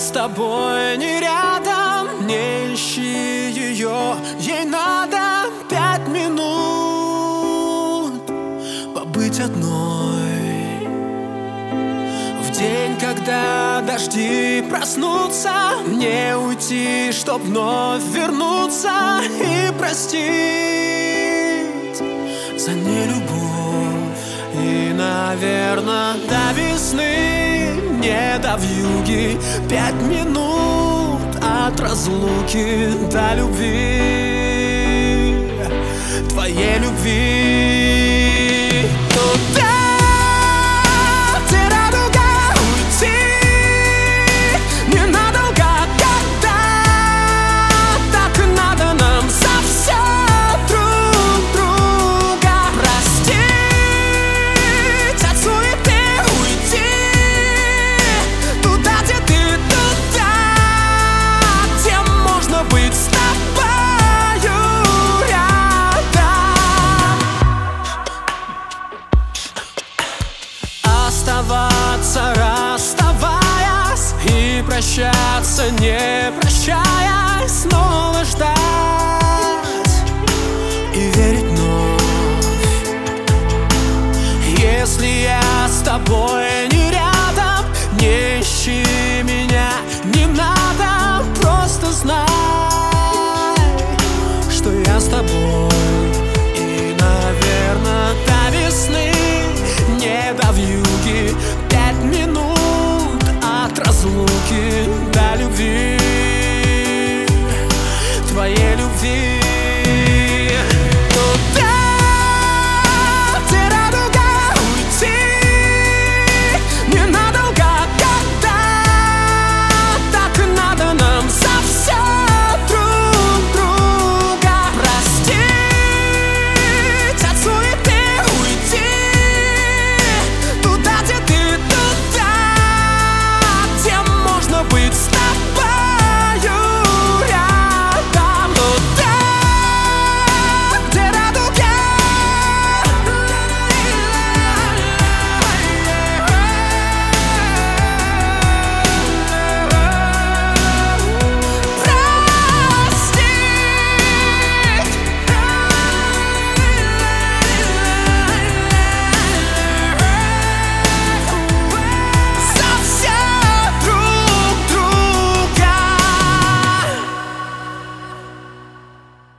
с тобой не рядом, не ищи ее, ей надо 5 минут побыть одной. В день, когда дожди проснутся, мне уйти, чтоб вновь вернуться и простить за нелюбовь. И, наверное, до весны, не до вьюги, 5 минут от разлуки до любви, твоей любви. Туда, где радуга, уйти ненадолго, когда так и надо нам совсем друг друга. Простить от суеты, уйти туда, где ты, туда, где можно быть с тобою рядом. Оставаться, расставаясь, и прощаться, не прощаясь, снова ждать и верить вновь. Если я с тобой не рядом, не ищи меня, не надо, просто знай, что я с тобой.